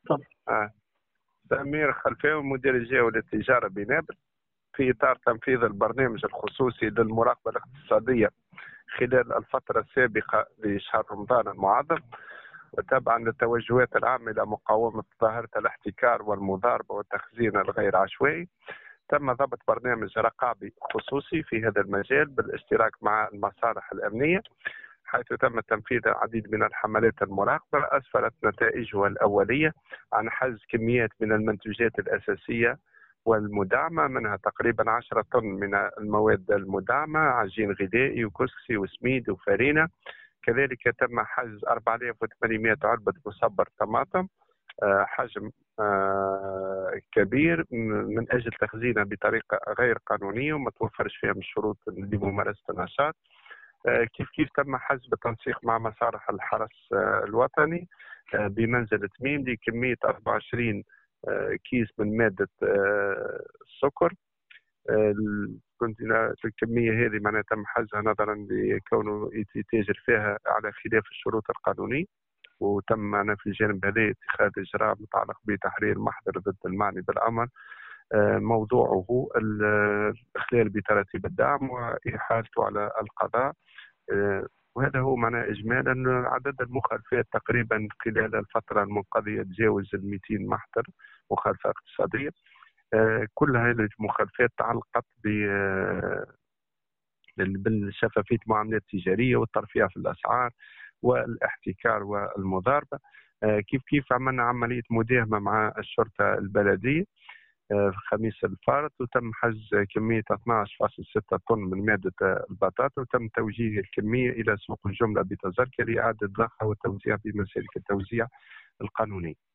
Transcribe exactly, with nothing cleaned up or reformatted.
تفضل. آه. سمير خلفاوي، مدير جهوي للتجارة بنابل. في إطار تنفيذ البرنامج الخصوصي للمراقبة الاقتصادية خلال الفترة السابقة لشهر رمضان المعظم، وتبعا للتوجهات العامة إلى مقاومة ظاهرة الاحتكار والمضاربة والتخزين الغير عشوائي، تم ضبط برنامج رقابي خصوصي في هذا المجال بالاشتراك مع المصالح الأمنية، حيث تم تنفيذ العديد من الحملات المراقبة أسفرت نتائجها الأولية عن حجز كميات من المنتوجات الأساسية والمدعمة، منها تقريبا عشرة طن من المواد المدعمة، عجين غذائي وكسكسي وسميد وفارينة. كذلك تم حجز أربعة آلاف وثمانمائة علبة مصبر طماطم، حجم كبير، من أجل تخزينها بطريقة غير قانونية وما توفرش فيها من الشروط لممارسة النشاط. كيف كيف تم حجز بالتنسيق مع مصالح الحرس الوطني بمنزل تميم لكمية أربعة وعشرين كيس من مادة السكر. كنت الكمية هذه معناها تم حجزها نظرا لكونه يتاجر فيها على خلاف الشروط القانونية، وتم معنا في الجانب هذا اتخاذ إجراء متعلق بتحرير محضر ضد المعني بالأمر، موضوعه الإخلال بتراتيب الدعم وإحالته على القضاء. وهذا هو معناه إجمالا عدد المخالفات تقريبا خلال الفترة المنقضية تجاوز ال مئتين محضر مخالفة اقتصادية. كل هذه المخالفات تعلقت بالشفافية المعاملات التجارية والترفيه في الأسعار والاحتكار والمضاربة. كيف كيف عملنا عملية مداهمة مع الشرطة البلدية في خميس الفارط، وتم حجز كمية اثني عشر فاصلة ستة طن من مادة البطاطا، وتم توجيه الكمية إلى سوق الجملة بتذكر لإعادة ضخها والتوزيع بمسالك التوزيع القانوني.